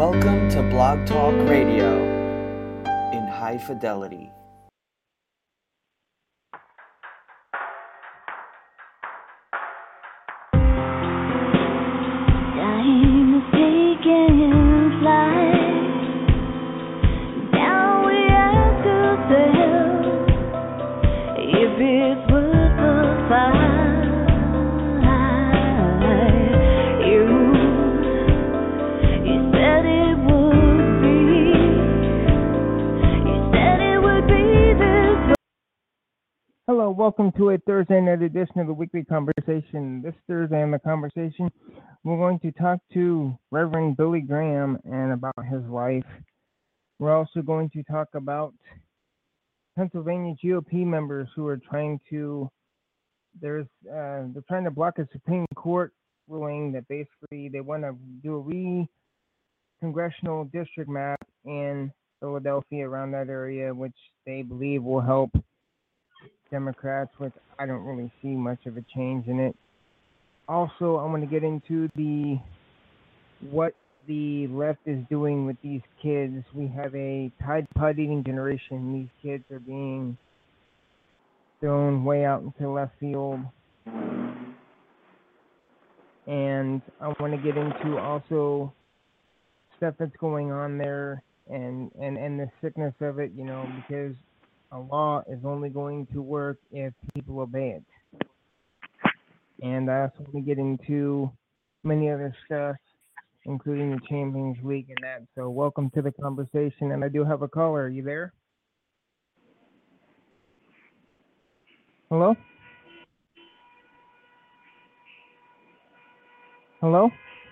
Welcome to Blog Talk Radio in high fidelity. Time is taking flight. Now we ask ourselves if it's worth the fight. You said it would be. You said it would be this way. Hello, welcome to a Thursday night edition of the Weekly Conversation. This Thursday in the conversation, we're going to talk to Reverend Billy Graham and about his life. We're also going to talk about Pennsylvania GOP members who are trying to, they're trying to block a Supreme Court ruling that basically they want to do a congressional district map in Philadelphia around that area, which they believe will help Democrats, which I don't really see much of a change in it. Also, I want to get into what the left is doing with these kids. We have a Tide Pod eating generation. These kids are being thrown way out into left field. And I want to get into also stuff that's going on there and the sickness of it, because a law is only going to work if people obey it. And I also want to get into many other stuff, including the Champions League and that. So welcome to the conversation. And I do have a caller. Are you there? Hello? Hello?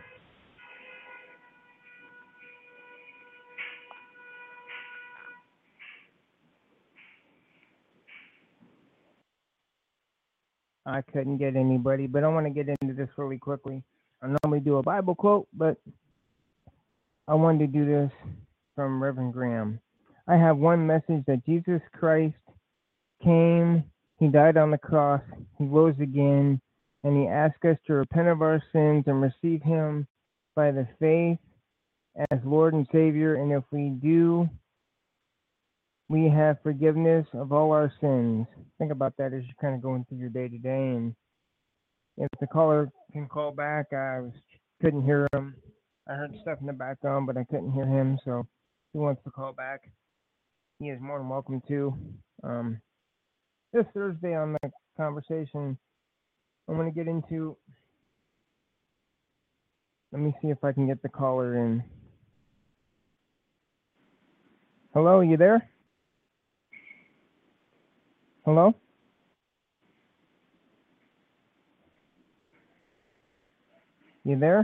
I couldn't get anybody, but I want to get into this really quickly. I normally do a Bible quote, but I wanted to do this from Reverend Graham. I have one message that Jesus Christ came, he died on the cross, he rose again, and he asked us to repent of our sins and receive him by the faith as Lord and Savior. And if we do, we have forgiveness of all our sins. Think about that as you're kind of going through your day to day. And if the caller can call back, couldn't hear him. I heard stuff in the background, but I couldn't hear him. So if he wants to call back, he is more than welcome to. This Thursday on the conversation, I'm going to get into. Let me see if I can get the caller in. Hello, are you there? Hello? You there?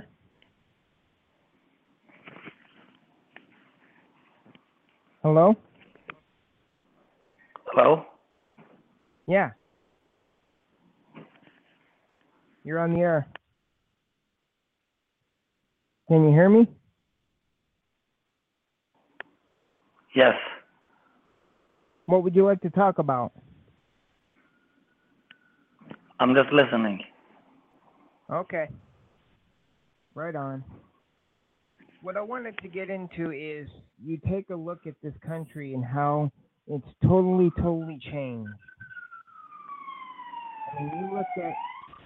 Hello? Hello? Yeah. You're on the air. Can you hear me? Yes. What would you like to talk about? I'm just listening. Okay. Right on. What I wanted to get into is you take a look at this country and how it's totally changed. I mean, you look at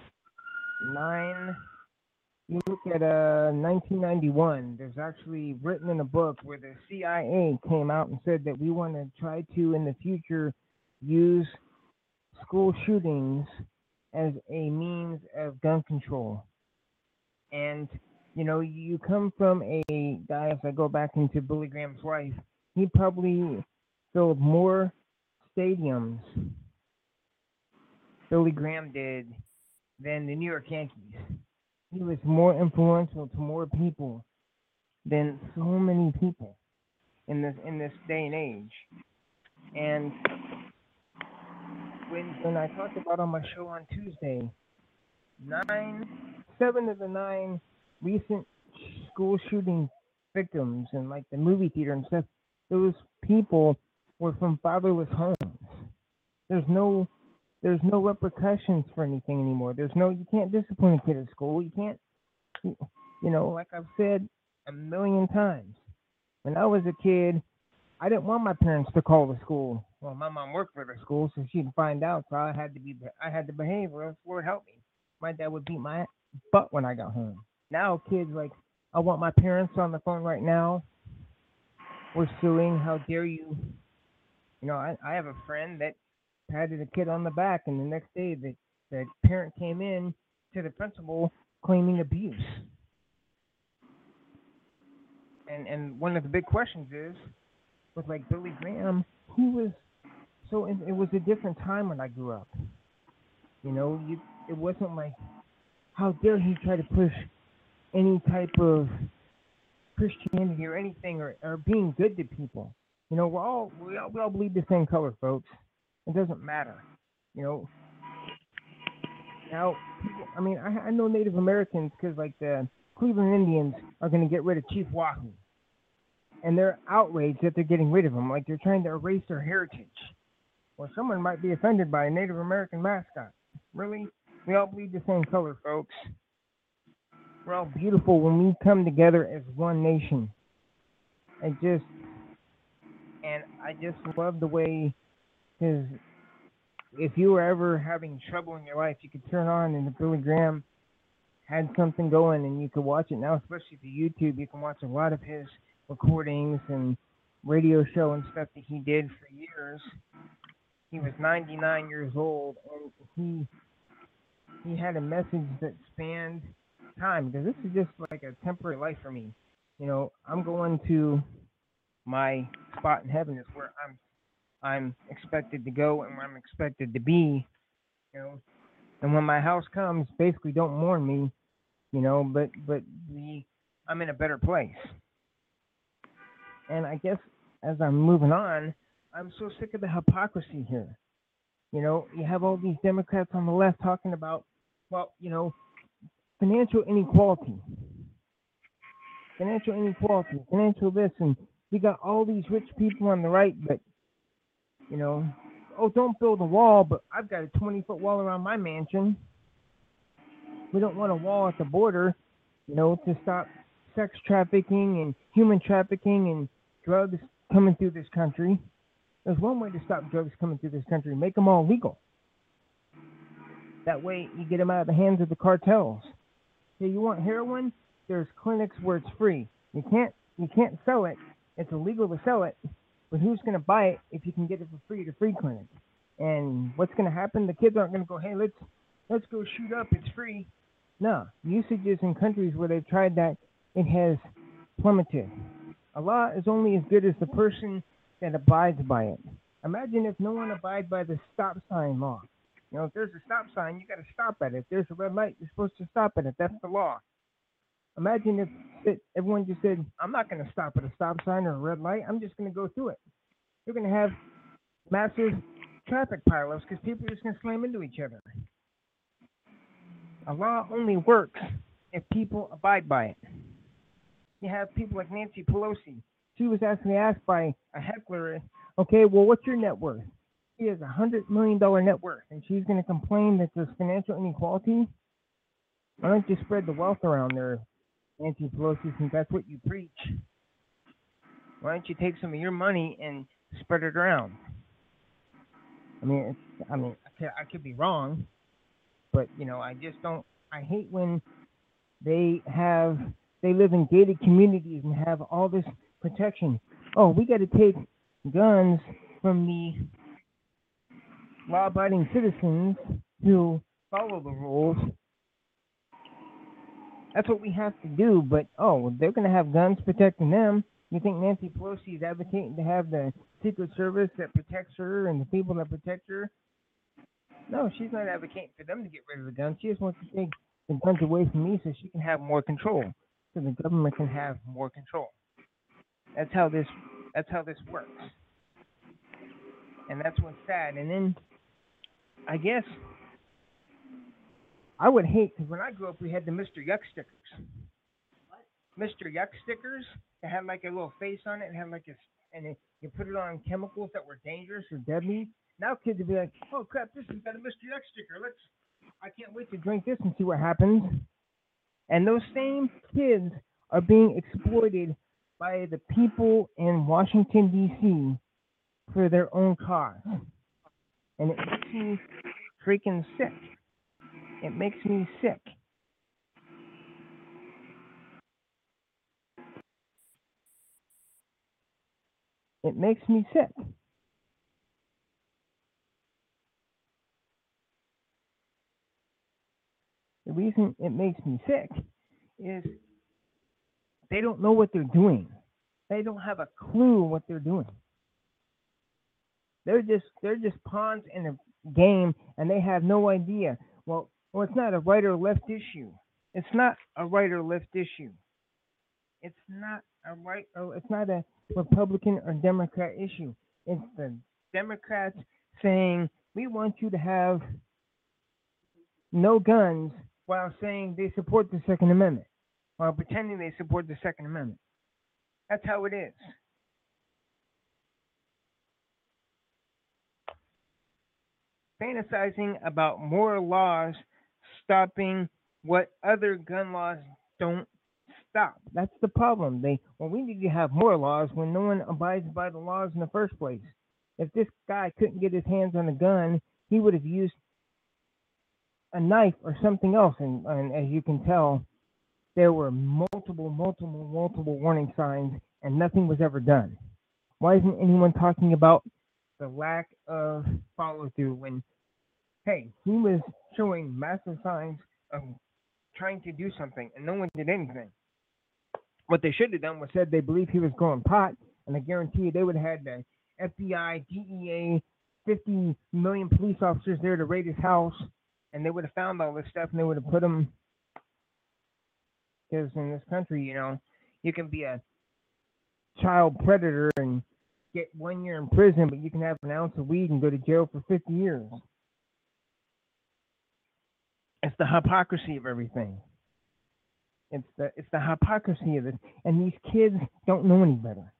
1991, there's actually written in a book where the CIA came out and said that we want to try to, in the future, use school shootings as a means of gun control. And, you come from a guy, as I go back into Billy Graham's life, he probably filled more stadiums, Billy Graham did, than the New York Yankees. He was more influential to more people than so many people in this day and age. And when I talked about on my show on Tuesday, 7 of the 9 recent school shooting victims in like the movie theater and stuff, those people were from fatherless homes. There's no repercussions for anything anymore. You can't discipline a kid at school. You can't, like I've said, a million times. When I was a kid, I didn't want my parents to call the school. Well, my mom worked for the school, so she'd find out. So I had to behave, or else Lord help me, my dad would beat my butt when I got home. Now kids like, I want my parents on the phone right now. We're suing. How dare you? I have a friend that patted a kid on the back, and the next day the parent came in to the principal claiming abuse. And one of the big questions is, with like Billy Graham, he was so it was a different time when I grew up. It wasn't like, how dare he try to push any type of Christianity or anything, or being good to people. We all bleed the same color, folks. It doesn't matter. You know, Now, people, I know Native Americans because like the Cleveland Indians are going to get rid of Chief Wahoo, and they're outraged that they're getting rid of him, like they're trying to erase their heritage. Well, someone might be offended by a Native American mascot. Really? We all bleed the same color, folks. We're all beautiful when we come together as one nation. I just love the way, because if you were ever having trouble in your life, you could turn on and the Billy Graham had something going and you could watch it. Now, especially through YouTube, you can watch a lot of his recordings and radio show and stuff that he did for years. He was 99 years old, and he had a message that spanned time, because this is just like a temporary life for me. I'm going to my spot in heaven, is where I'm expected to go and where I'm expected to be. And when my house comes, basically don't mourn me, but I'm in a better place. And I guess as I'm moving on, I'm so sick of the hypocrisy here. You have all these Democrats on the left talking about, financial inequality, financial this, and you got all these rich people on the right, but, don't build a wall, but I've got a 20-foot wall around my mansion. We don't want a wall at the border, to stop sex trafficking and human trafficking and drugs coming through this country. There's one way to stop drugs coming through this country: make them all legal. That way you get them out of the hands of the cartels. Hey, you want heroin? There's clinics where it's free. You can't sell it. It's illegal to sell it. But who's going to buy it if you can get it for free at a free clinic? And what's going to happen? The kids aren't going to go, hey, let's go shoot up. It's free. No. Usages in countries where they've tried that, it has plummeted. A law is only as good as the person that abides by it. Imagine if no one abides by the stop sign law. If there's a stop sign, you got to stop at it. If there's a red light, you're supposed to stop at it. That's the law. Imagine if everyone just said, I'm not going to stop at a stop sign or a red light. I'm just going to go through it. You're going to have massive traffic pileups because people are just going to slam into each other. A law only works if people abide by it. You have people like Nancy Pelosi. She was actually asked by a heckler, okay, well, what's your net worth? She has $100 million net worth, and she's going to complain that there's financial inequality. Why don't you spread the wealth around there, Nancy Pelosi, since that's what you preach? Why don't you take some of your money and spread it around? I could be wrong, but I just don't. I hate when they live in gated communities and have all this protection. Oh, we got to take guns from the law-abiding citizens who follow the rules. That's what we have to do, but they're going to have guns protecting them. You think Nancy Pelosi is advocating to have the Secret Service that protects her and the people that protect her? No, she's not advocating for them to get rid of the guns. She just wants to take the guns away from me so she can have more control, so the government can have more control. That's how this works, and that's what's sad. And then I guess I would hate, because when I grew up, we had the Mr. Yuck stickers. What? Mr. Yuck stickers. It had like a little face on it, and had like you put it on chemicals that were dangerous or deadly. Now kids would be like, oh crap, this has got a Mr. Yuck sticker. I can't wait to drink this and see what happens. And those same kids are being exploited by the people in Washington, D.C. for their own cause. And it makes me freaking sick. It makes me sick. It makes me sick. The reason it makes me sick is they don't know what they're doing. They don't have a clue what they're doing. They're just pawns in a game, and they have no idea. Well, it's not a right or left issue. It's not a right or left issue. It's not a Republican or Democrat issue. It's the Democrats saying we want you to have no guns while saying they support the Second Amendment, while pretending they support the Second Amendment. That's how it is. Fantasizing about more laws stopping what other gun laws don't stop. That's the problem. We need to have more laws when no one abides by the laws in the first place. If this guy couldn't get his hands on a gun, he would have used a knife or something else. And as you can tell, there were multiple warning signs, and nothing was ever done. Why isn't anyone talking about the lack of follow through when, hey, he was showing massive signs of trying to do something and no one did anything? What they should have done was said they believe he was growing pot, and I guarantee you they would have had the FBI, DEA, 50 million police officers there to raid his house, and they would have found all this stuff, and they would have put him, because in this country, you can be a child predator and get 1 year in prison, but you can have an ounce of weed and go to jail for 50 years. It's the hypocrisy of everything. It's the hypocrisy of it, and these kids don't know any better.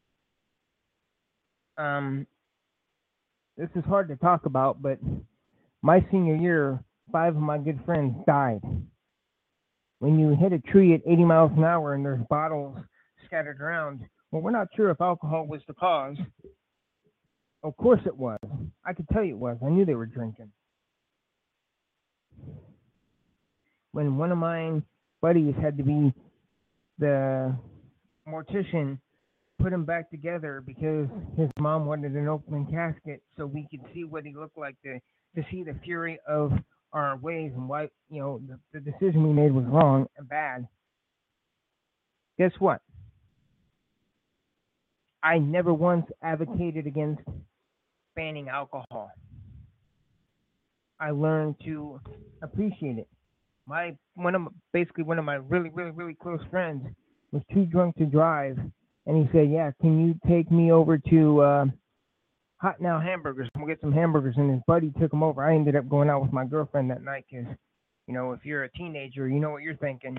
This is hard to talk about, but my senior year, 5 of my good friends died. When you hit a tree at 80 miles an hour and there's bottles scattered around, well, we're not sure if alcohol was the cause. Of course it was. I could tell you it was. I knew they were drinking. When one of my buddies had to be the mortician, put him back together because his mom wanted an open casket so we could see what he looked like, to see the fury of our ways and why, the decision we made was wrong and bad. Guess what? I never once advocated against banning alcohol. I learned to appreciate it. One of my really close friends was too drunk to drive, and he said, "Yeah, can you take me over to Hot Now Hamburgers? We'll get some hamburgers." And his buddy took him over. I ended up going out with my girlfriend that night because, if you're a teenager, you know what you're thinking.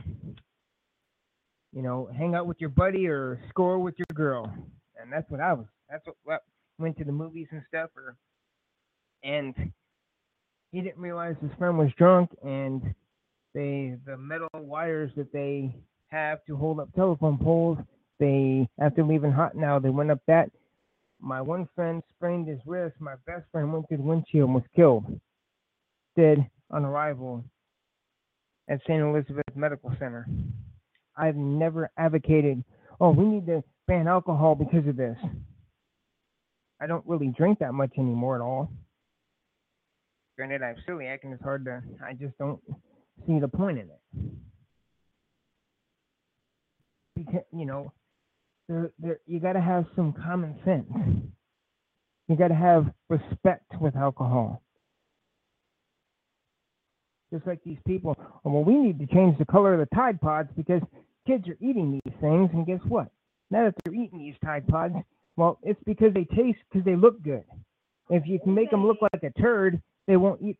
Hang out with your buddy or score with your girl, and that's what I was. That's what went to the movies and stuff. And he didn't realize his friend was drunk, and the metal wires that they have to hold up telephone poles, after leaving Hot Now, they went up that. My one friend sprained his wrist. My best friend went through the windshield and was killed. Dead on arrival at St. Elizabeth Medical Center. I've never advocated, we need to ban alcohol because of this. I don't really drink that much anymore at all. Granted, I have celiac and it's hard to, I just don't see the point in it. Because, you got to have some common sense. You got to have respect with alcohol. Just like these people, we need to change the color of the Tide Pods because kids are eating these things, and guess what? Now that they're eating these Tide Pods, it's because they taste, because they look good. If you can make them look like a turd, they won't eat.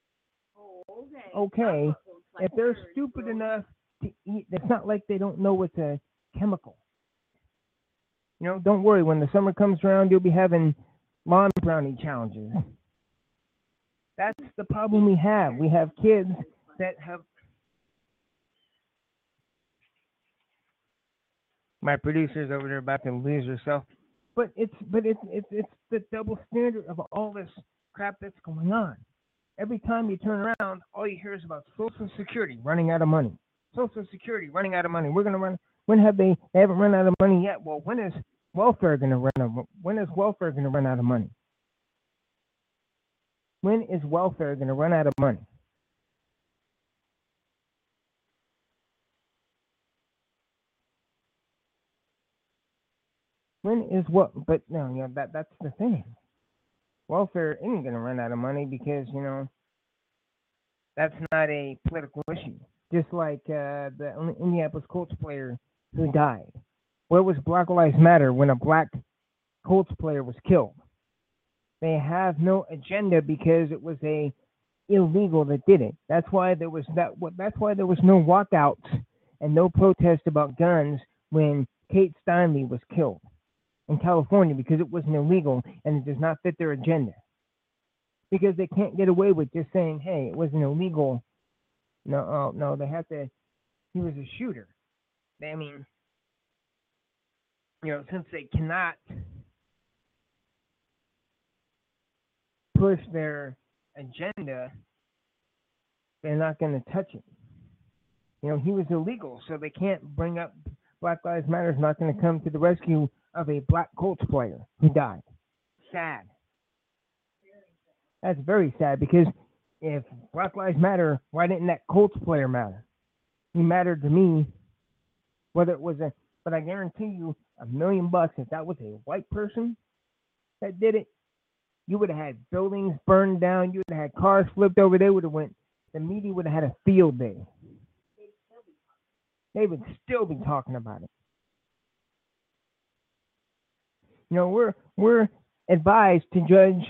Okay. If they're stupid enough to eat, it's not like they don't know it's a chemical. Don't worry. When the summer comes around, you'll be having lawn brownie challenges. That's the problem we have. We have kids that have My producer's over there about to lose herself. But it's the double standard of all this crap that's going on. Every time you turn around, all you hear is about Social Security running out of money. Social Security running out of money. We're gonna run. When have they? They haven't run out of money yet. Well, when is welfare gonna run out? When is welfare gonna run out of money? When is welfare gonna run out of money? When is what? But no, that's the thing. Welfare ain't gonna run out of money because that's not a political issue. Just like the Indianapolis Colts player who died. Where was Black Lives Matter when a black Colts player was killed? They have no agenda because it was a illegal that did it. That's why there was That's why there was no walkouts and no protest about guns when Kate Steinle was killed in California because it wasn't illegal and it does not fit their agenda. Because they can't get away with just saying, "Hey, it wasn't illegal." No, they have to. He was a shooter. I mean, since they cannot push their agenda, they're not going to touch it. He was illegal, so they can't bring up Black Lives Matter is not going to come to the rescue of a black Colts player who died. Sad. That's very sad because if Black Lives Matter, why didn't that Colts player matter? He mattered to me, whether it was but I guarantee you $1 million if that was a white person that did it, you would have had buildings burned down, you would have had cars flipped over, the media would have had a field day. They would still be talking about it. We're advised to judge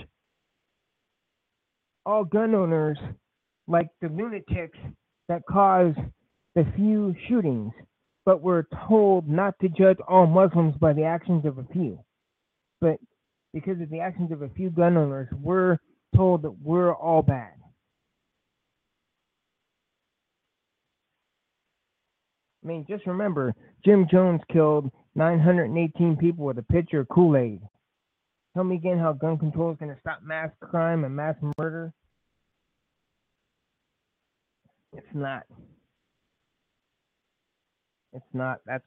all gun owners like the lunatics that cause the few shootings, but we're told not to judge all Muslims by the actions of a few. But because of the actions of a few gun owners, we're told that we're all bad. I mean, just remember, Jim Jones killed 918 people with a pitcher of Kool-Aid. Tell me again how gun control is going to stop mass crime and mass murder. It's not. It's not. That's.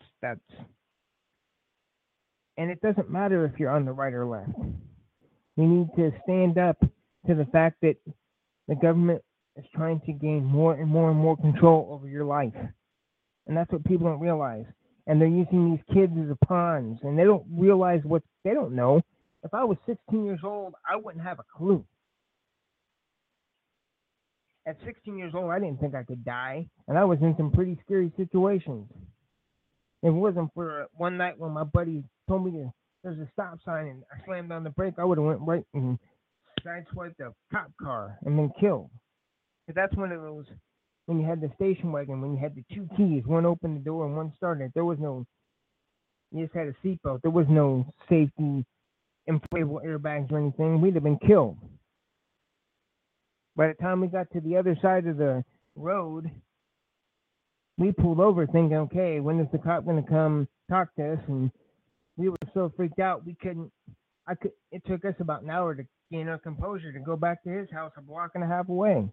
And it doesn't matter if you're on the right or left. We need to stand up to the fact that the government is trying to gain more and more and more control over your life. And that's what people don't realize. And they're using these kids as pawns, and they don't realize they don't know. If I was 16 years old, I wouldn't have a clue. At 16 years old, I didn't think I could die, and I was in some pretty scary situations. If it wasn't for one night when my buddy told me there's a stop sign and I slammed on the brake, I would have went right and sideswiped a cop car and been killed. But that's one of those, when you had the station wagon, when you had the two keys, one opened the door and one started it. There was no, you just had a seatbelt. There was no safety, inflatable airbags or anything. We'd have been killed. By the time we got to the other side of the road, we pulled over thinking, okay, when is the cop going to come talk to us? And we were so freaked out, it took us about an hour to gain our composure to go back to his house a block and a half away.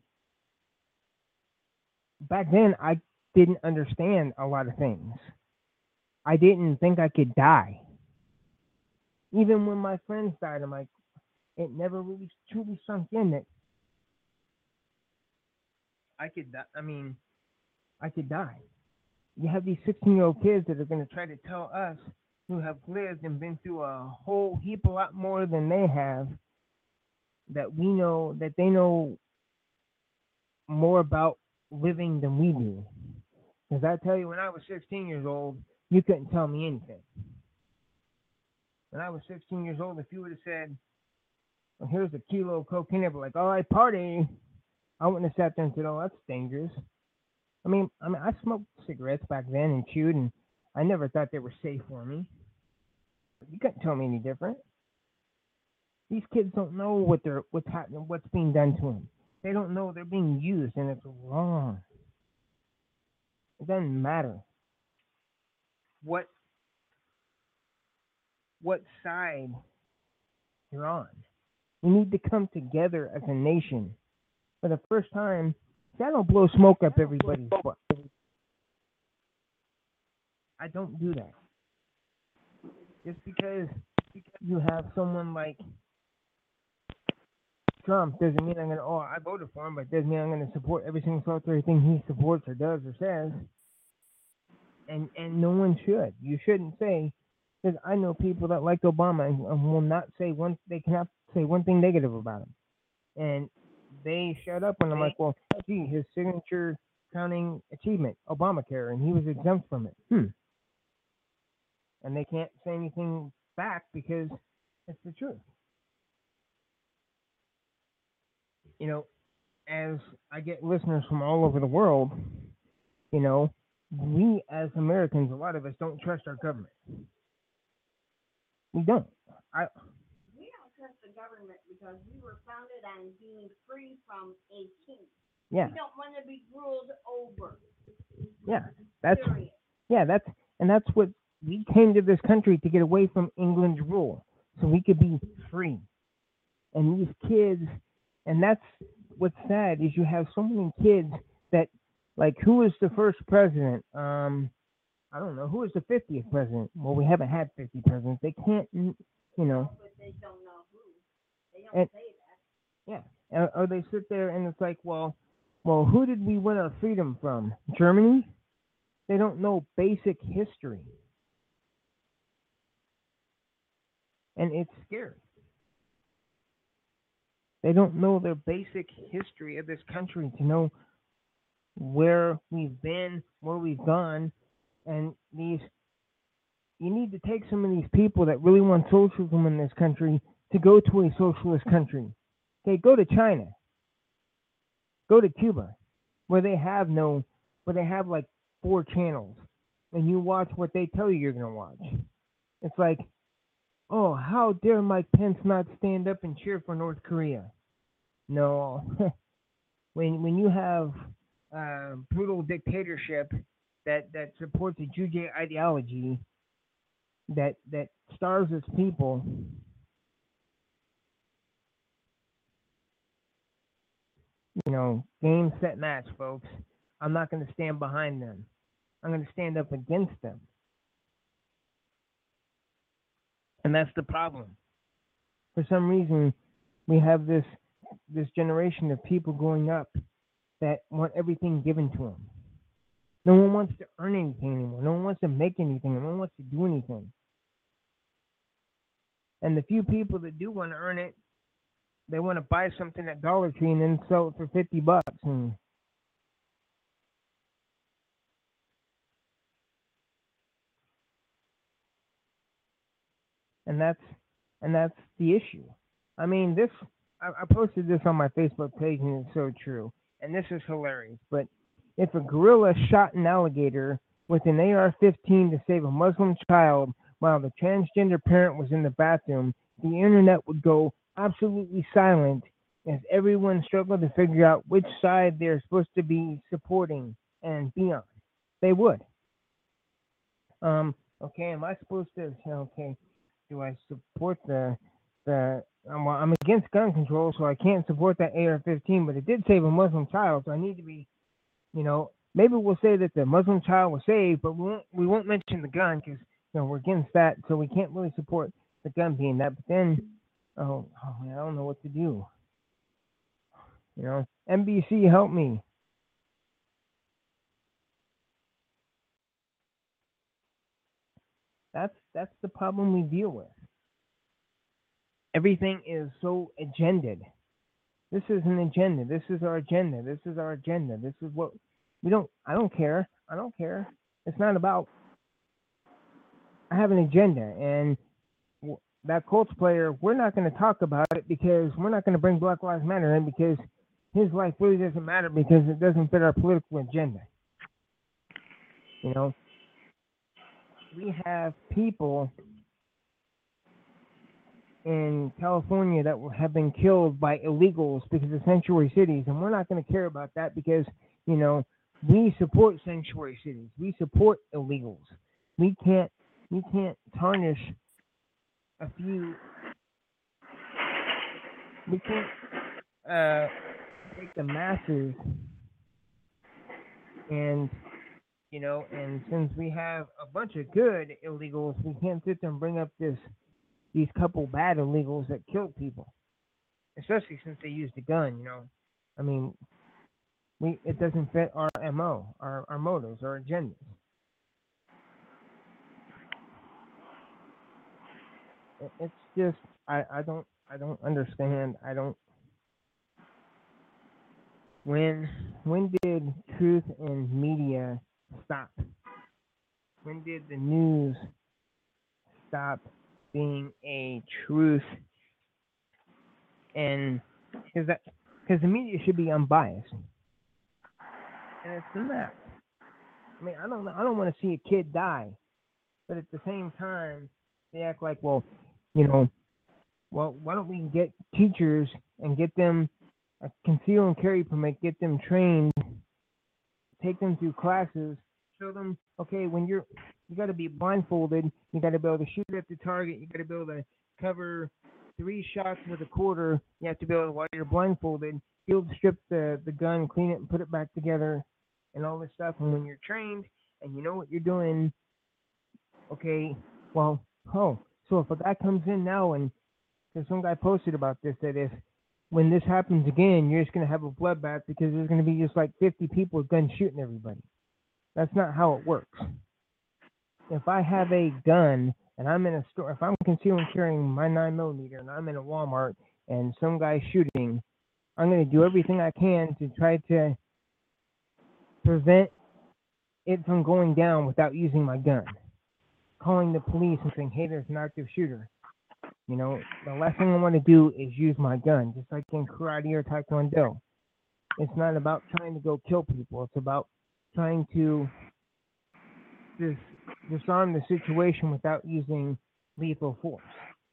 Back then, I didn't understand a lot of things. I didn't think I could die. Even when my friends died, I'm like, it never really truly sunk in that I could die. You have these 16-year-old kids that are going to try to tell us who have lived and been through a whole heap a lot more than they have, that they know more about living than we do. Because I tell you, when I was 16 years old, you couldn't tell me anything. When I was 16 years old, if you would have said, well, here's a kilo of cocaine, I'd be like, all right, party. I wouldn't have sat there and said, oh, that's dangerous. I mean, I smoked cigarettes back then and chewed, and I never thought they were safe for me. You couldn't tell me any different. These kids don't know what's happening, what's being done to them. They don't know they're being used, and it's wrong. It doesn't matter what what side you're on. We need to come together as a nation. For the first time, see, I don't blow smoke up everybody's butt. I don't do that. Just because you have someone like Trump doesn't mean I'm gonna. Oh, I voted for him, but doesn't mean I'm gonna support every single solitary thing he supports or does or says. And no one should. You shouldn't say, because I know people that liked Obama and will not say one. They cannot say one thing negative about him, and they shut up when I'm like, well, gee, his signature crowning achievement, Obamacare, and he was exempt from it. And they can't say anything back because it's the truth. You know, as I get listeners from all over the world, you know, we as Americans, a lot of us don't trust our government. We don't. We don't trust the government because we were founded on being free from a king. Yeah. We don't want to be ruled over. Yeah. That's Period. yeah. That's what we came to this country to get away from England's rule, so we could be free. And these kids, and that's what's sad is you have so many kids that, like, who was the first president? I don't know. Who was the 50th president? Well, we haven't had 50 presidents. They can't, you know. But they don't know who. They don't say that. Yeah. Or they sit there and it's like, well, who did we win our freedom from? Germany? They don't know basic history. And it's scary. They don't know their basic history of this country to know where we've been, where we've gone, and you need to take some of these people that really want socialism in this country to go to a socialist country. Okay, go to China. Go to Cuba, where they have like 4 channels, and you watch what they tell you you're gonna watch. It's like, oh, how dare Mike Pence not stand up and cheer for North Korea? No. when you have brutal dictatorship that supports a Juche ideology that starves its people, you know, game, set, match, folks. I'm not going to stand behind them. I'm going to stand up against them. And that's the problem. For some reason, we have this generation of people growing up that want everything given to them. No one wants to earn anything anymore. No one wants to make anything. No one wants to do anything. And the few people that do want to earn it, they want to buy something at Dollar Tree and then sell it for $50. And that's the issue. I mean, I posted this on my Facebook page, and it's so true. And this is hilarious. But if a gorilla shot an alligator with an AR-15 to save a Muslim child while the transgender parent was in the bathroom, the internet would go absolutely silent as everyone struggled to figure out which side they're supposed to be supporting and be on. They would. Okay, am I supposed to say, okay, do I support well, I'm against gun control, so I can't support that AR-15, but it did save a Muslim child, so I need to be, you know, maybe we'll say that the Muslim child was saved, but we won't mention the gun because, you know, we're against that, so we can't really support the gun being that. But then, oh man, I don't know what to do. You know, NBC, help me. That's the problem we deal with. Everything is so agendaed. This is an agenda. This is our agenda. This is our agenda. This is what I don't care. I don't care. It's not about, I have an agenda, and that Colts player, we're not going to talk about it because we're not going to bring Black Lives Matter in because his life really doesn't matter because it doesn't fit our political agenda. You know, we have people in California that have been killed by illegals because of sanctuary cities, and we're not going to care about that because, you know, we support sanctuary cities. We support illegals. We can't tarnish a few. We can't take the masses and and since we have a bunch of good illegals, we can't sit there and bring up these couple bad illegals that killed people, especially since they used a gun. I mean, it doesn't fit our mo, our motives, our agendas. It's just I don't understand. I don't. When did truth and media stop? When did the news stop being a truth? And because the media should be unbiased, and it's not. I mean, I don't want to see a kid die, but at the same time, they act like, well, why don't we get teachers and get them a conceal and carry permit, get them trained, take them through classes, show them, okay, when you got to be blindfolded, you got to be able to shoot at the target, you got to be able to cover 3 shots with a quarter, you have to be able to, while you're blindfolded, field strip the gun, clean it, and put it back together, and all this stuff. And when you're trained and you know what you're doing, okay, well, so if a guy comes in now, and because some guy posted about this, that if when this happens again, you're just going to have a bloodbath because there's going to be just like 50 people with guns shooting everybody. That's not how it works. If I have a gun and I'm in a store, if I'm concealing carrying my 9mm and I'm in a Walmart and some guy's shooting, I'm going to do everything I can to try to prevent it from going down without using my gun. Calling the police and saying, hey, there's an active shooter. The last thing I want to do is use my gun, just like in karate or taekwondo. It's not about trying to go kill people. It's about trying to disarm the situation without using lethal force.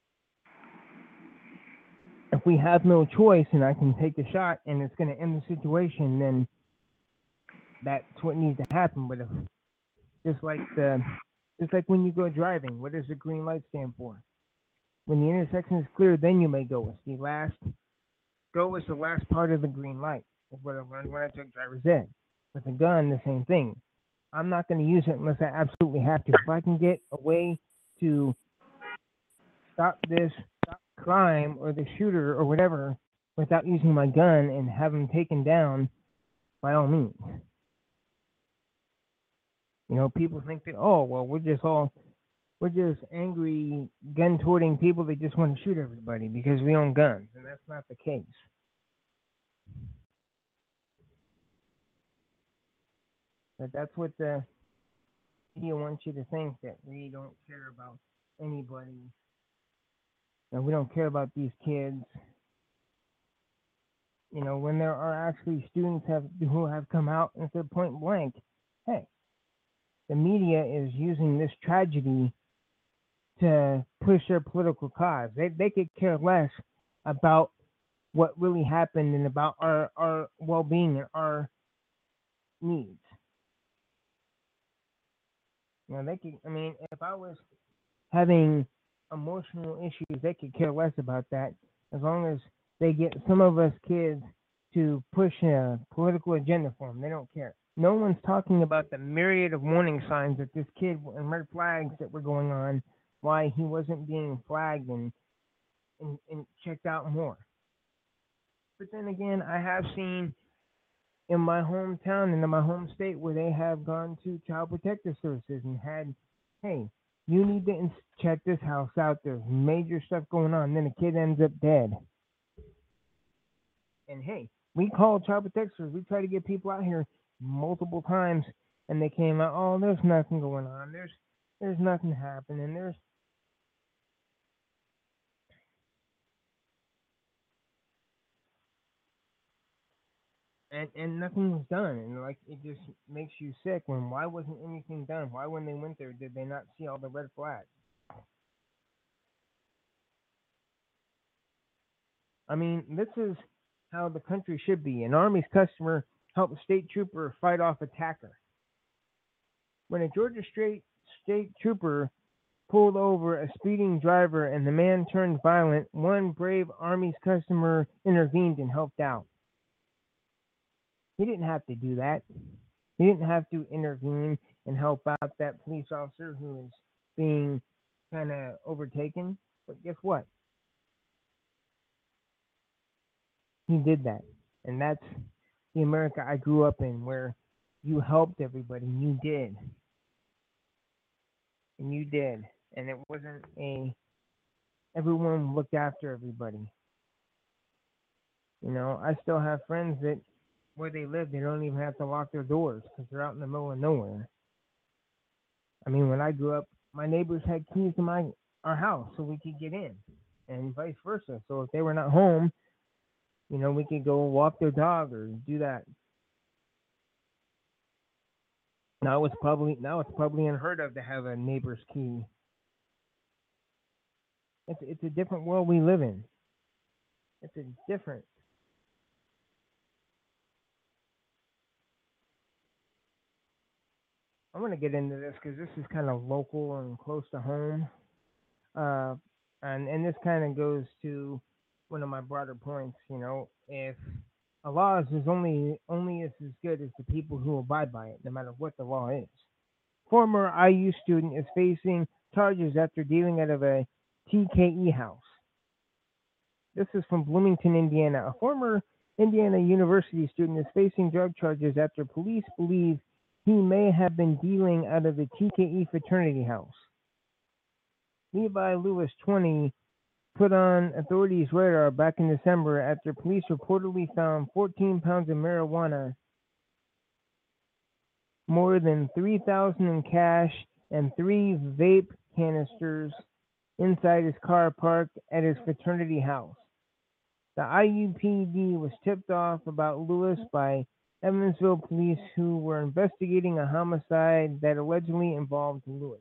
If we have no choice and I can take a shot and it's going to end the situation, then that's what needs to happen. But just like when you go driving, what does the green light stand for? When the intersection is clear, then you may go. It's go is the last part of the green light. That's what I learned when I took driver's ed. With a gun, the same thing. I'm not going to use it unless I absolutely have to. If I can get a way to stop this crime or the shooter or whatever without using my gun and have him taken down, by all means. People think that, oh, well, we're just angry, gun-toting people that just want to shoot everybody because we own guns, and that's not the case. But that's what the media wants you to think, that we don't care about anybody, and we don't care about these kids. When there are actually students who have come out and said point blank, hey, the media is using this tragedy to push their political cause. They could care less about what really happened and about our well-being and our needs. They could. I mean, if I was having emotional issues, they could care less about that, as long as they get some of us kids to push a political agenda for them. They don't care. No one's talking about the myriad of warning signs that this kid and red flags that were going on, why he wasn't being flagged and checked out more. But then again, I have seen in my hometown and in my home state where they have gone to Child Protective Services and had, hey, you need to check this house out. There's major stuff going on. Then a kid ends up dead. And hey, we called Child Protective Services. We tried to get people out here multiple times, and they came out, oh, there's nothing going on. There's nothing happening. And nothing was done, and like it just makes you sick. Why wasn't anything done? Why, when they went there, did they not see all the red flags? I mean, this is how the country should be. An Army's customer helped a state trooper fight off attacker. When a Georgia state trooper pulled over a speeding driver and the man turned violent, one brave Army's customer intervened and helped out. He didn't have to do that. He didn't have to intervene and help out that police officer who was being kind of overtaken. But guess what? He did that. And that's the America I grew up in, where you helped everybody. You did. And you did. And it wasn't everyone looked after everybody. You know, I still have friends that where they live, they don't even have to lock their doors because they're out in the middle of nowhere. I mean, when I grew up, my neighbors had keys to our house so we could get in, and vice versa. So if they were not home, you know, we could go walk their dog or do that. Now it's probably unheard of to have a neighbor's key. It's a different world we live in. It's a different. I want to get into this because this is kind of local and close to home, and this kind of goes to one of my broader points. You know, if a law is only as good as the people who abide by it, no matter what the law is. Former IU student is facing charges after dealing out of a TKE house. This is from Bloomington, Indiana. A former Indiana University student is facing drug charges after police believe he may have been dealing out of the TKE fraternity house. Levi Lewis, 20, put on authorities' radar back in December after police reportedly found 14 pounds of marijuana, more than $3,000 in cash, and 3 vape canisters inside his car parked at his fraternity house. The IUPD was tipped off about Lewis by Evansville police who were investigating a homicide that allegedly involved Lewis.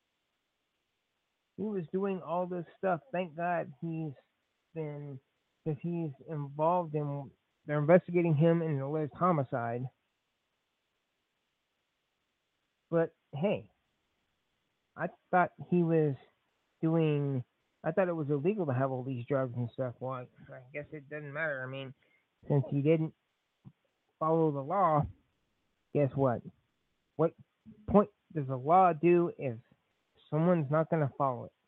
He was doing all this stuff. Thank God because he's involved in, they're investigating him in an alleged homicide. But hey, I thought it was illegal to have all these drugs and stuff. Well, I guess it doesn't matter. I mean, since he didn't follow the law, guess what? What point does the law do if someone's not going to follow it?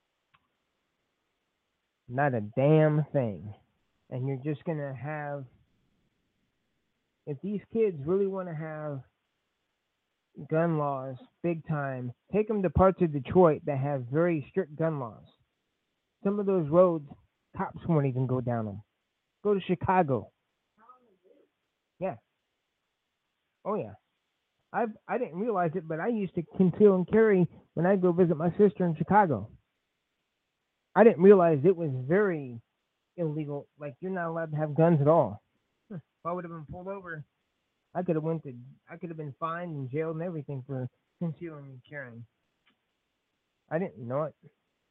Not a damn thing. And you're just going to have, if these kids really want to have gun laws big time, take them to parts of Detroit that have very strict gun laws. Some of those roads, cops won't even go down them. Go to Chicago. Yeah. Oh yeah. I didn't realize it, but I used to conceal and carry when I go visit my sister in Chicago. I didn't realize it was very illegal. Like, you're not allowed to have guns at all. If I would have been pulled over, I could have been fined and jailed and everything for concealing and carrying. I didn't know it.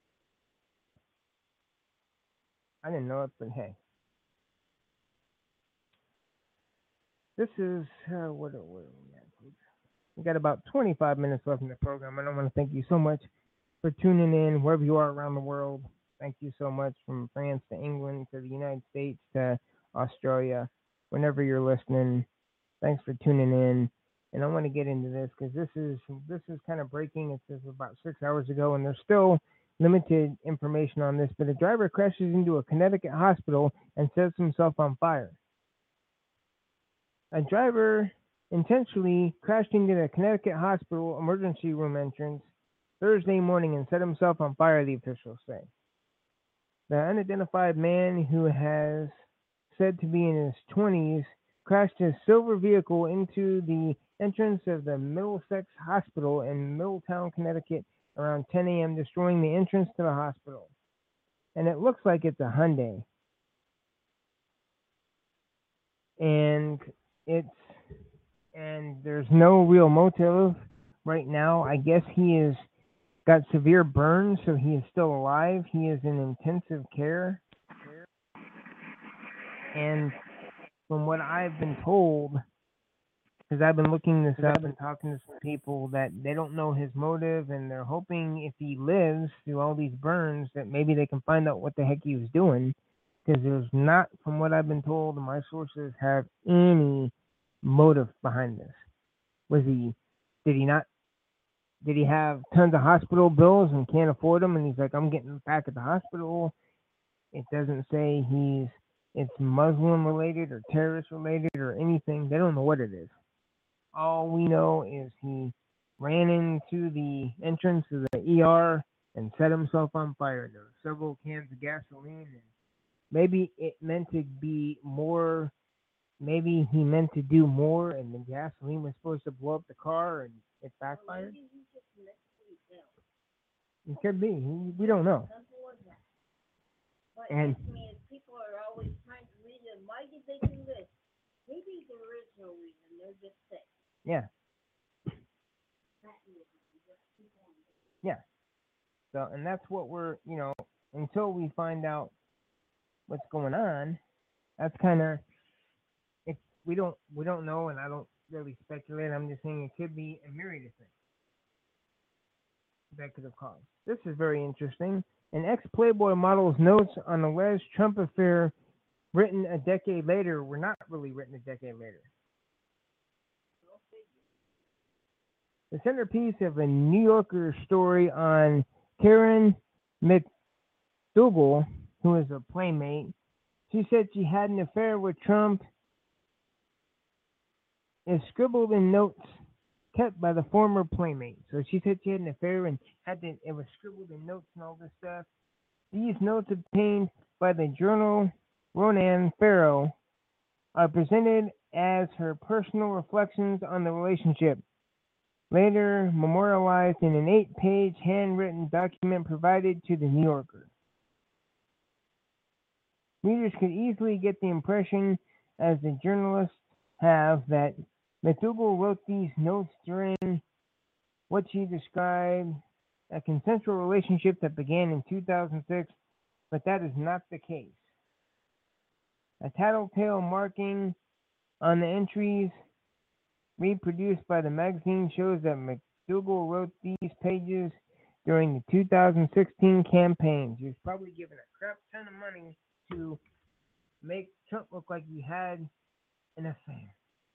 But hey. This is, what are we at, folks? We got about 25 minutes left in the program, and I want to thank you so much for tuning in wherever you are around the world. Thank you so much, from France to England to the United States to Australia. Whenever you're listening, thanks for tuning in. And I want to get into this because this is kind of breaking. It's about 6 hours ago, and there's still limited information on this. But a driver crashes into a Connecticut hospital and sets himself on fire. A driver intentionally crashed into the Connecticut hospital emergency room entrance Thursday morning and set himself on fire, the officials say. The unidentified man, who has said to be in his 20s, crashed his silver vehicle into the entrance of the Middlesex Hospital in Middletown, Connecticut around 10 a.m., destroying the entrance to the hospital. And it looks like it's a Hyundai. And there's no real motive right now. I guess he has got severe burns, so he is still alive. He is in intensive care. And from what I've been told, because I've been looking this up and talking to some people that they don't know his motive, and they're hoping if he lives through all these burns that maybe they can find out what the heck he was doing, because there's not, from what I've been told, my sources have any motive behind this. Did he not, did he have tons of hospital bills and can't afford them, and he's like, I'm getting back at the hospital? It doesn't say it's Muslim related or terrorist related or anything. They don't know what it is. All we know is he ran into the entrance of the ER and set himself on fire. There were several cans of gasoline, and maybe it meant to be more. Maybe he meant to do more, and the gasoline was supposed to blow up the car, and it backfired. Maybe he just mentally ill. It could be. We don't know. Simple as that. But And- I mean, people are always trying to reason, why did they do this? Maybe there is no reason. They're just sick. Yeah. That is, just keep on. Yeah. So, and that's what we're, until we find out what's going on, that's kind of, we don't know, and I don't really speculate. I'm just saying it could be a myriad of things that could have caused. This is very interesting. An ex-Playboy model's notes on alleged Trump affair written a decade later were not really written a decade later. The centerpiece of a New Yorker story on Karen McDougal, who is a playmate, she said she had an affair with Trump, is scribbled in notes kept by the former playmate. So she said she had an affair and it was scribbled in notes and all this stuff. These notes obtained by the journal Ronan Farrow are presented as her personal reflections on the relationship, later memorialized in an 8-page handwritten document provided to the New Yorker. Readers could easily get the impression, as the journalists have, that McDougal wrote these notes during what she described a consensual relationship that began in 2006, but that is not the case. A tattletale marking on the entries reproduced by the magazine shows that McDougal wrote these pages during the 2016 campaign. She was probably given a crap ton of money to make Trump look like he had an affair.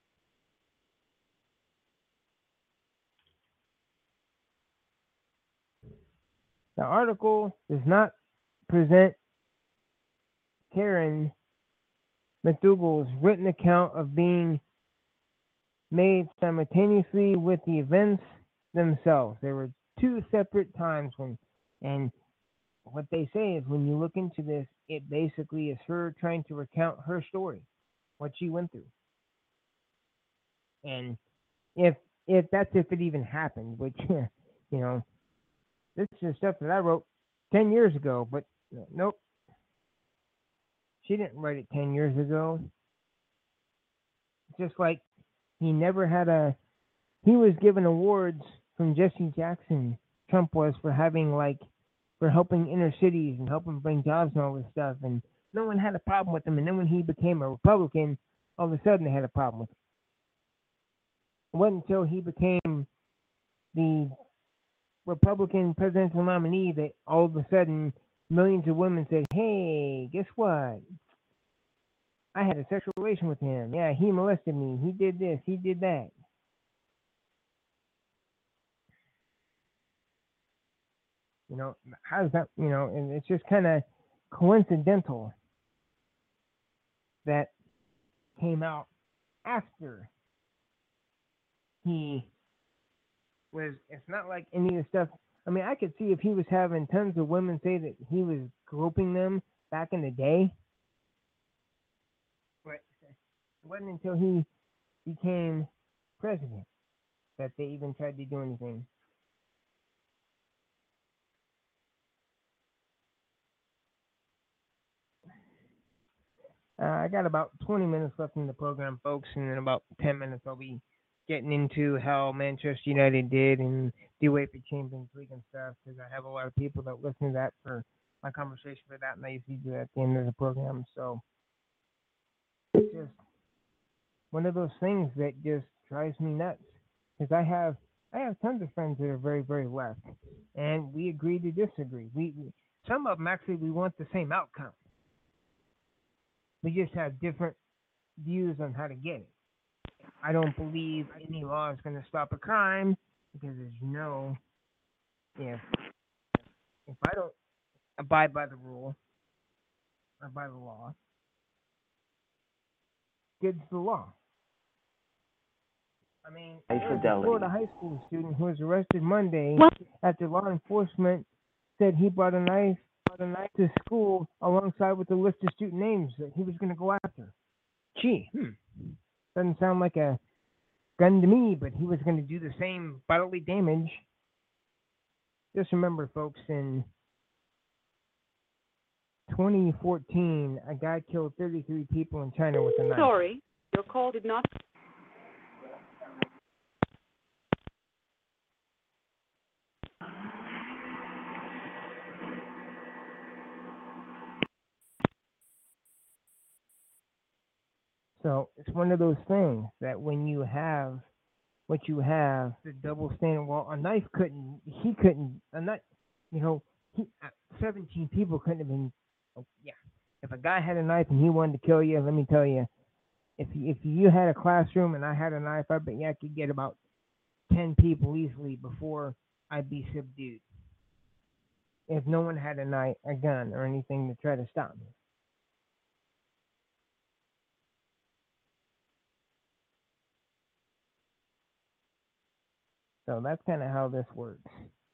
The article does not present Karen McDougal's written account of being made simultaneously with the events themselves. There were two separate times and what they say is when you look into this, it basically is her trying to recount her story, what she went through. And if it even happened, which, this is stuff that I wrote 10 years ago, but nope. She didn't write it 10 years ago. Just like he was given awards from Jesse Jackson, Trump was, for helping inner cities and helping bring jobs and all this stuff, and no one had a problem with him. And then when he became a Republican, all of a sudden they had a problem with him. It wasn't until he became the Republican presidential nominee that all of a sudden millions of women said, hey, guess what? I had a sexual relation with him. Yeah, he molested me. He did this. He did that. How's that? And it's just kind of coincidental that came out after he was. It's not like any of the stuff. I mean, I could see if he was having tons of women say that he was groping them back in the day. But it wasn't until he became president that they even tried to do anything. I got about 20 minutes left in the program, folks, and in about 10 minutes I'll be getting into how Manchester United did and the UEFA Champions League and stuff, because I have a lot of people that listen to that for my conversation for that, and I usually do that at the end of the program. So it's just one of those things that just drives me nuts because I have tons of friends that are very, very left, and we agree to disagree. We some of them actually we want the same outcome. We just have different views on how to get it. I don't believe any law is going to stop a crime because, as you know, if I don't abide by the rule or by the law, it's the law. I mean, High there was a fidelity. Florida high school student who was arrested Monday after law enforcement said he brought a knife to school alongside with the list of student names that he was going to go after. Gee, doesn't sound like a gun to me, but he was going to do the same bodily damage. Just remember, folks, in 2014, a guy killed 33 people in China with a knife. Sorry, your call did not. So it's one of those things that when you have what you have, the double standard. Well, a knife couldn't. He couldn't. A knife. 17 people couldn't have been. Oh, yeah. If a guy had a knife and he wanted to kill you, let me tell you, if you had a classroom and I had a knife, I bet you I could get about 10 people easily before I'd be subdued. If no one had a gun or anything to try to stop me. So that's kind of how this works.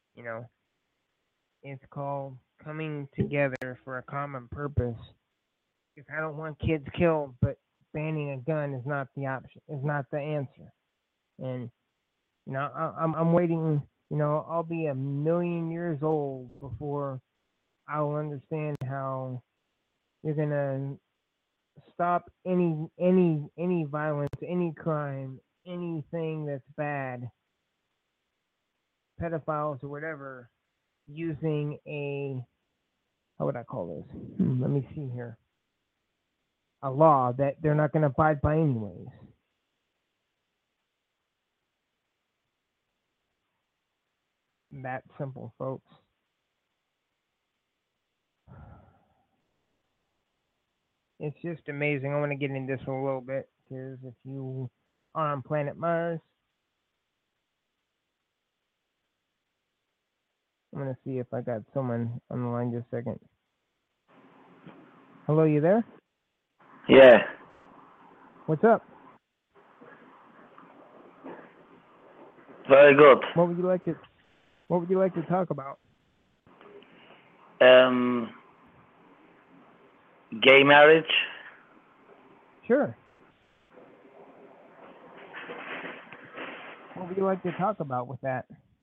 It's called coming together for a common purpose. Because I don't want kids killed, but banning a gun is not the option. Is not the answer. And I'm waiting. I'll be 1,000,000 years old before I'll understand how you're gonna stop any violence, any crime, anything that's bad, pedophiles or whatever, using how would I call this? Let me see here. A law that they're not going to abide by anyways. That simple, folks. It's just amazing. I want to get into this a little bit because if you are on planet Mars, I'm going to see if I got someone on the line just a second. Hello, you there? Yeah. What's up? Very good. What would you like to talk about? Gay marriage. Sure. What would you like to talk about with that?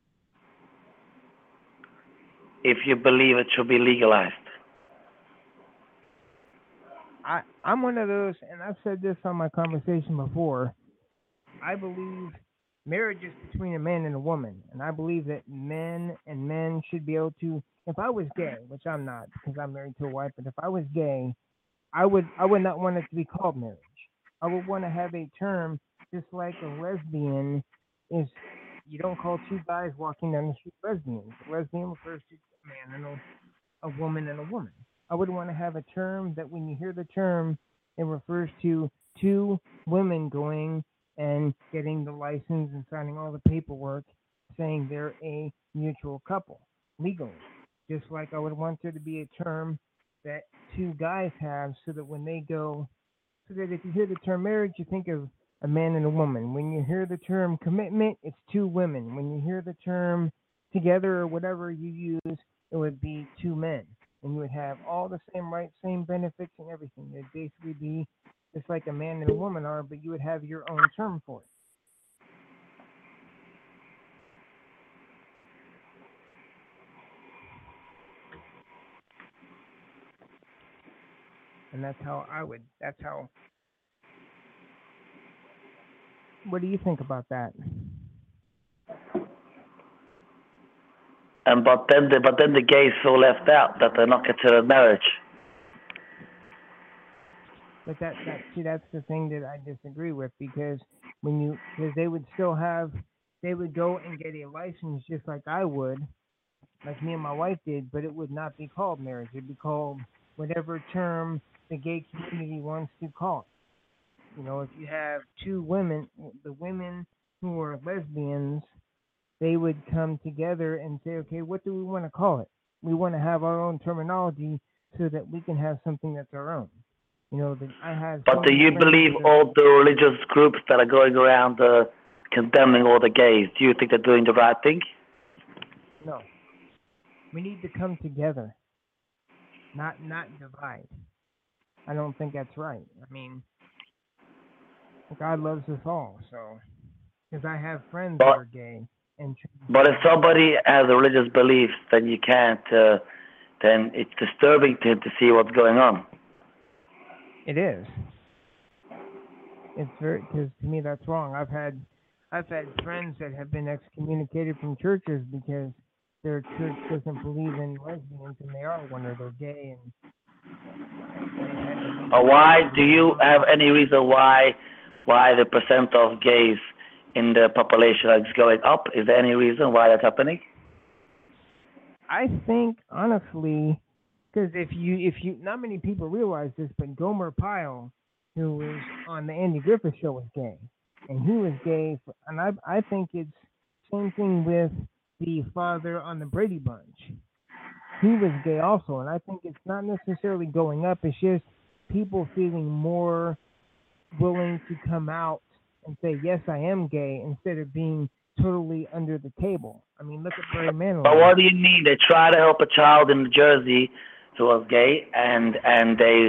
If you believe it should be legalized. I'm one of those, and I've said this on my conversation before. I believe marriage is between a man and a woman, and I believe that men should be able to. If I was gay, which I'm not because I'm married to a wife, but if I was gay, I would not want it to be called marriage. I would want to have a term just like a lesbian is. You don't call two guys walking down the street lesbians. A lesbian refers to a man and a woman and a woman. I would want to have a term that when you hear the term, it refers to two women going and getting the license and signing all the paperwork saying they're a mutual couple legally. Just like I would want there to be a term that two guys have so that when they go, so that if you hear the term marriage, you think of a man and a woman. When you hear the term commitment, it's two women. When you hear the term together or whatever you use, it would be two men. And you would have all the same rights, same benefits and everything. It'd basically be just like a man and a woman are, but you would have your own term for it. And that's how what do you think about that? But then the gays feel left out that they're not considered marriage. But that's the thing that I disagree with, because they would they would go and get a license just like I would, like me and my wife did, but it would not be called marriage. It'd be called whatever term the gay community wants to call it. If you have two women, the women who are lesbians, they would come together and say, okay, what do we want to call it? We want to have our own terminology so that we can have something that's our own. I have. But do you believe all the religious groups that are going around condemning all the gays, do you think they're doing the right thing? No. We need to come together, not divide. I don't think that's right. I mean, God loves us all, so because I have friends that are gay and. But if somebody has a religious belief, then you can't. Then it's disturbing to see what's going on. It is. It's because to me that's wrong. I've had friends that have been excommunicated from churches because their church doesn't believe in lesbians and they are one, or they're gay, and why do you have any reason why the percent of gays in the population is going up? Is there any reason why that's happening? I think honestly, because if you not many people realize this, but Gomer Pyle, who was on the Andy Griffith Show, was gay, and he was gay, and I think it's same thing with the father on the Brady Bunch. He was gay also, and I think it's not necessarily going up. It's just people feeling more willing to come out and say, yes, I am gay, instead of being totally under the table. I mean, look at Barry Manilow. But what do you mean? They try to help a child in New Jersey who was gay, and the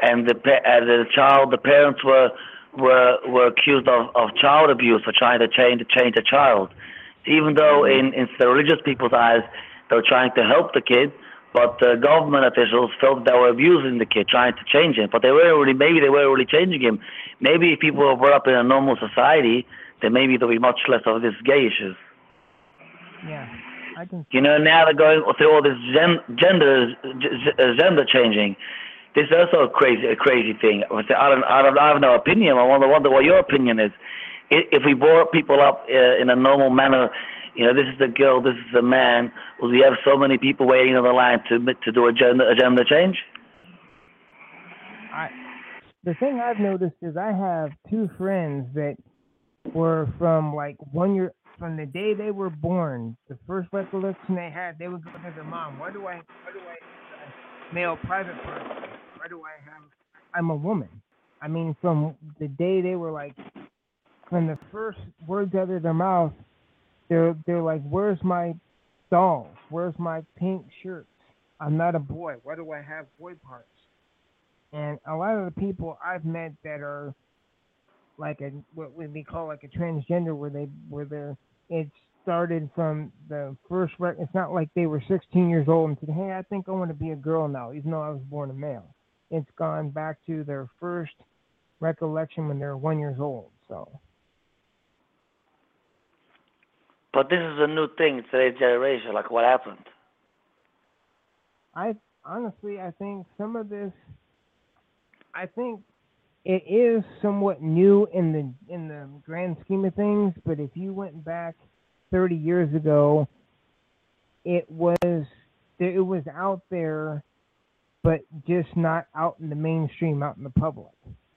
parents were accused of child abuse for trying to change the child. Even though in the religious people's eyes they were trying to help the kid, but the government officials felt they were abusing the kid, trying to change him. But maybe they weren't really changing him. Maybe if people were up in a normal society, then maybe there'll be much less of this gay issues. Yeah, I can. Now they're going through all this gender changing. This is also a crazy thing. I have no opinion. I wonder what your opinion is. If we brought people up in a normal manner, this is a girl, this is a man, will we have so many people waiting on the line to do a gender change? The thing I've noticed is I have two friends that were from like 1 year, from the day they were born, the first recollection they had, they would go to their mom, why do I male private parts? Why do I'm a woman? I mean, from the day they were like, from the first words out of their mouth, they're like, where's my dolls? Where's my pink shirts? I'm not a boy. Why do I have boy parts? And a lot of the people I've met that are like what we call like a transgender, it started from the first. It's not like they were 16 years old and said, hey, I think I want to be a girl now, even though I was born a male. It's gone back to their first recollection when they're 1 year old. So. But this is a new thing in today's generation. Like, what happened? I think some of this. I think it is somewhat new in the grand scheme of things. But if you went back 30 years ago, it was out there, but just not out in the mainstream, out in the public.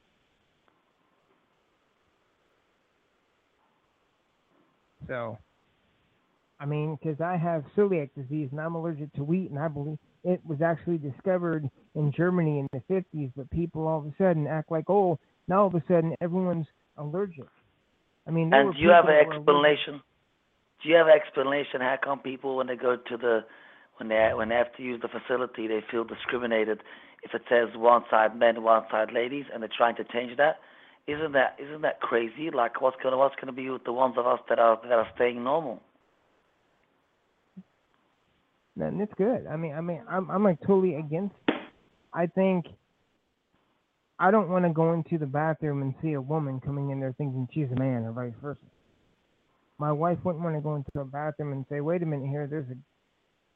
So. I mean, because I have celiac disease and I'm allergic to wheat, and I believe it was actually discovered in Germany in the 50s, but people all of a sudden act like, oh, now all of a sudden everyone's allergic. I mean, and do you have an explanation? Do you have an explanation how come people, when they go to when they have to use the facility, they feel discriminated if it says one side men, one side ladies, and they're trying to change that? Isn't that crazy? Like, what's gonna be with the ones of us that are staying normal? And it's good. I mean, I'm like totally against it. I think I don't want to go into the bathroom and see a woman coming in there thinking she's a man, or vice versa. My wife wouldn't want to go into a bathroom and say, "Wait a minute, here,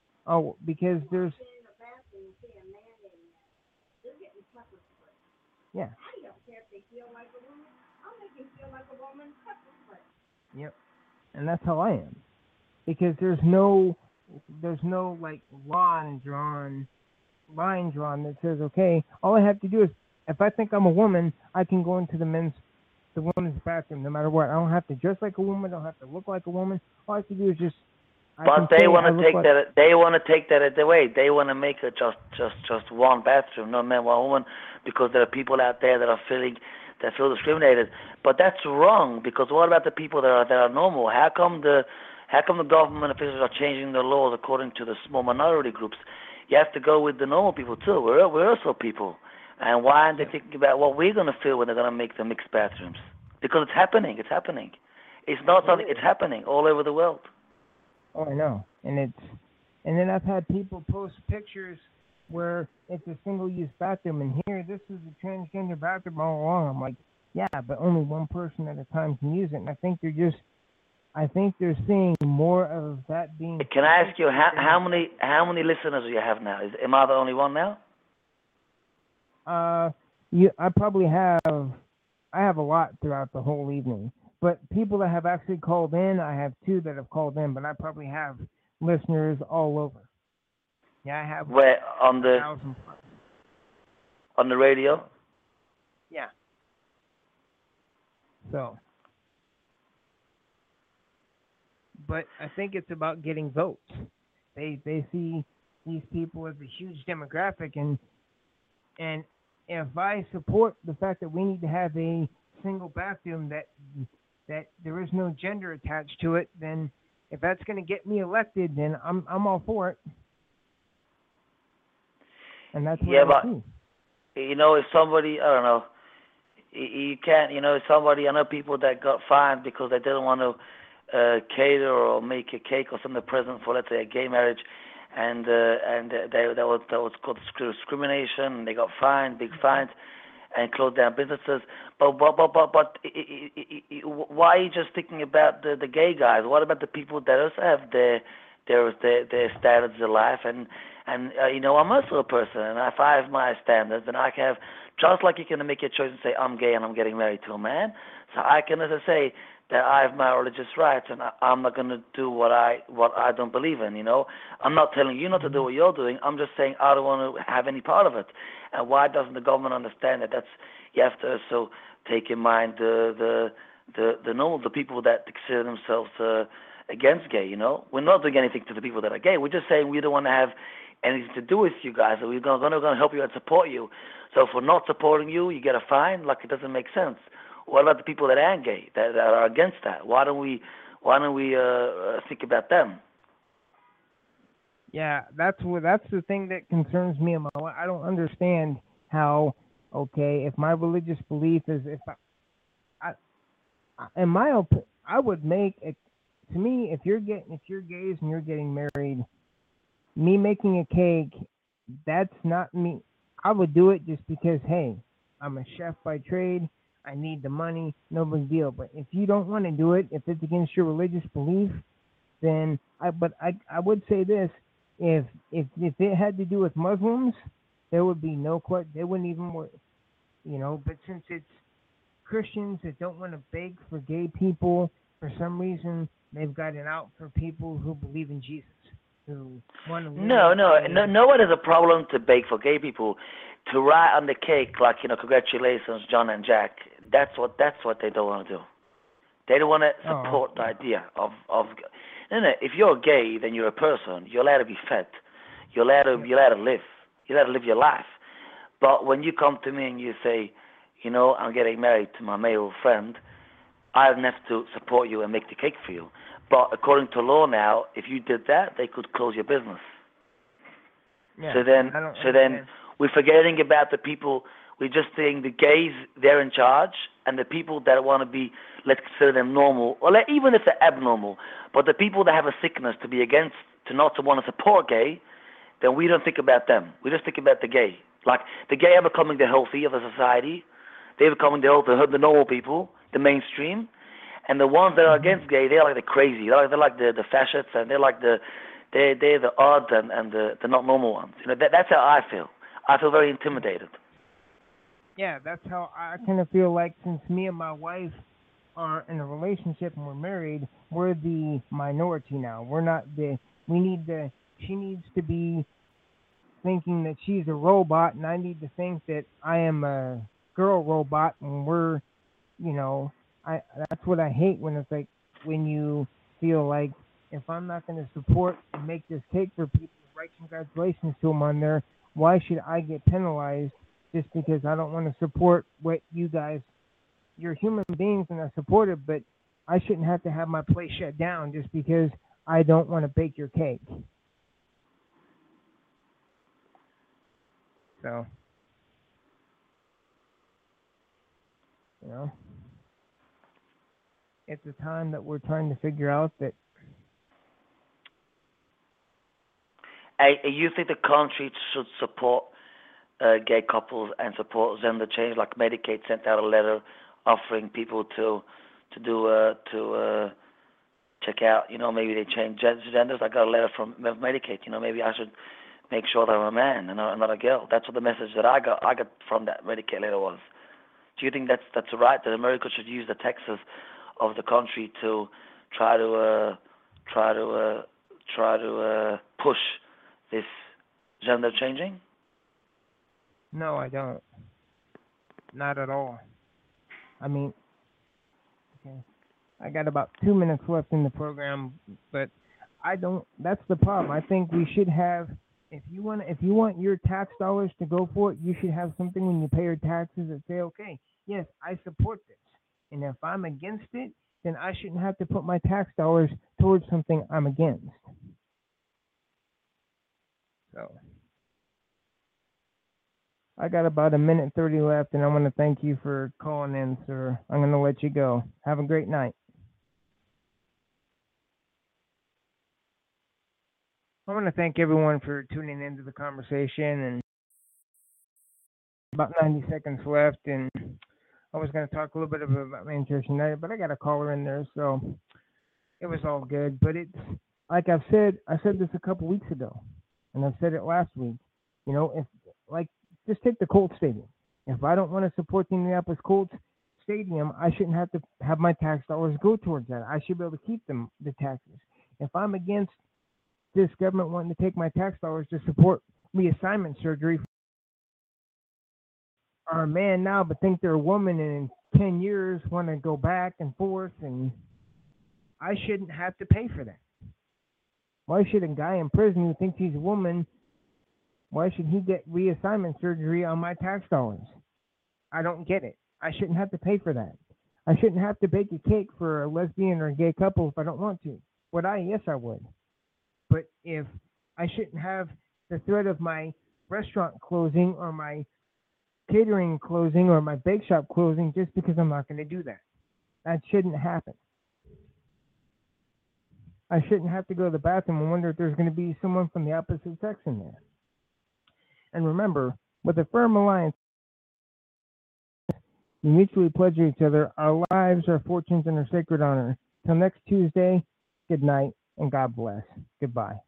because there's." Yeah. I don't care if they feel like a woman. I'll make you feel like a woman. Yep. And that's how I am. Because there's no like line drawn that says, okay, all I have to do is, if I think I'm a woman, I can go into the women's bathroom no matter what. I don't have to dress like a woman. I don't have to look like a woman. All I have to do is just. But they want to take that. They want to take that away. They want to make it just one bathroom, no man, one woman, because there are people out there that feel discriminated. But that's wrong. Because what about the people that are normal? How come the government officials are changing the laws according to the small minority groups? You have to go with the normal people too. We're also people. And why aren't they thinking about what we're going to feel when they're going to make the mixed bathrooms? Because it's happening. It's happening. It's not something. It's happening all over the world. Oh, I know. And then I've had people post pictures where it's a single-use bathroom, and here, this is a transgender bathroom all along. I'm like, yeah, but only one person at a time can use it. And I think they're seeing more of that being. Can I ask you how many listeners do you have now? Am I the only one now? I have a lot throughout the whole evening. But people that have actually called in, I have 2 that have called in, but I probably have listeners all over. Yeah, I have. Where on the radio? Yeah. So, but I think it's about getting votes. They see these people as a huge demographic, and if I support the fact that we need to have a single bathroom that there is no gender attached to it, then if that's going to get me elected, then I'm all for it. And that's what I see. If somebody, I don't know, you can't, somebody, I know people that got fined because they didn't want to cater or make a cake or something present for, let's say, a gay marriage, and that was called discrimination, and they got fined, big fines, and closed down businesses. But why are you just thinking about the gay guys? What about the people that also have their standards in life? And I'm also a person, and if I have my standards, then I can have, just like you can make your choice and say I'm gay and I'm getting married to a man. So I can also say that I have my religious rights, and I'm not going to do what I don't believe in. I'm not telling you not to do what you're doing. I'm just saying I don't want to have any part of it. And why doesn't the government understand that? You have to also take in mind the normal, the people that consider themselves against gay. We're not doing anything to the people that are gay. We're just saying we don't want to have anything to do with you guys. We're going to help you and support you. So if we're not supporting you, you get a fine. Like, it doesn't make sense. What about the people that aren't gay, that are against that? Why don't we think about them? Yeah, that's the thing that concerns me. I don't understand how. Okay, if my religious belief is, in my opinion, I would make it. To me, if you're gays and you're getting married, me making a cake, that's not me. I would do it just because, hey, I'm a chef by trade. I need the money, no big deal. But if you don't want to do it, if it's against your religious belief, then I would say this: if it had to do with Muslims, there would be no question. They wouldn't even work, But since it's Christians that don't want to beg for gay people, for some reason they've got it out for people who believe in Jesus, who want to. No one has a problem to beg for gay people. To write on the cake like, congratulations, John and Jack. That's what they don't want to do. They don't want to support the idea of. No. If you're gay, then you're a person. You're allowed to be fed. You're allowed to live. You're allowed to live your life. But when you come to me and you say, I'm getting married to my male friend, I don't have to support you and make the cake for you. But according to law now, if you did that, they could close your business. Yeah, so then we're forgetting about the people. We're just saying the gays, they're in charge, and the people that want to be, let's consider them normal, or even if they're abnormal, but the people that have a sickness to be against, to want to support gay, then we don't think about them. We just think about the gay. Like, the gay are becoming the healthy of the society. They're becoming the normal people, the mainstream. And the ones that are against gay, they're like the crazy. They're like the fascists, and they're the odd and the not normal ones. That's how I feel. I feel very intimidated. yeah, that's how I kind of feel like since me and my wife are in a relationship and we're married, we're the minority now. We're not the. We need the. She needs to be thinking that she's a robot, and I need to think that I am a girl robot, and we're, you know, I. That's what I hate when it's like when you feel like if I'm not going to support and make this cake for people, write congratulations to them on there. Why should I get penalized just because I don't want to support what you guys? You're human beings and I support it, but I shouldn't have to have my place shut down just because I don't want to bake your cake. So, you know, it's a time that we're trying to figure out that Hey, you think the country should support gay couples and support gender change? Like Medicaid sent out a letter offering people to check out. Maybe they change genders. I got a letter from Medicaid. Maybe I should make sure that I'm a man and not a girl. That's what the message that I got from that Medicaid letter was. Do you think that's right? That America should use the Texas of the country to try to push this gender changing? no, I don't. Not at all. I mean, okay, I got about 2 minutes left in the program, but I don't. That's the problem. I think we should have. If you want your tax dollars to go for it, you should have something when you pay your taxes that say, okay, yes, I support this, and if I'm against it, then I shouldn't have to put my tax dollars towards something I'm against. So I got about a minute 30 left, and I want to thank you for calling in, sir. I'm going to let you go. Have a great night. I want to thank everyone for tuning into the conversation, and about 90 seconds left, and I was going to talk a little bit about Manchester United, but I got a caller in there, so it was all good. But it's like I said this a couple weeks ago, and I've said it last week. If just take the Colts Stadium. If I don't want to support the Indianapolis Colts Stadium, I shouldn't have to have my tax dollars go towards that. I should be able to keep the taxes. If I'm against this government wanting to take my tax dollars to support reassignment surgery, are a man now but think they're a woman, and in 10 years want to go back and forth, and I shouldn't have to pay for that. Why should a guy in prison who thinks he's a woman, why should he get reassignment surgery on my tax dollars? I don't get it. I shouldn't have to pay for that. I shouldn't have to bake a cake for a lesbian or a gay couple if I don't want to. Would I? Yes, I would. But if I shouldn't have the threat of my restaurant closing or my catering closing or my bake shop closing just because I'm not going to do that. That shouldn't happen. I shouldn't have to go to the bathroom and wonder if there's going to be someone from the opposite sex in there. And remember, with a firm alliance, we mutually pledge to each other our lives, our fortunes, and our sacred honor. Till next Tuesday, good night, and God bless. Goodbye.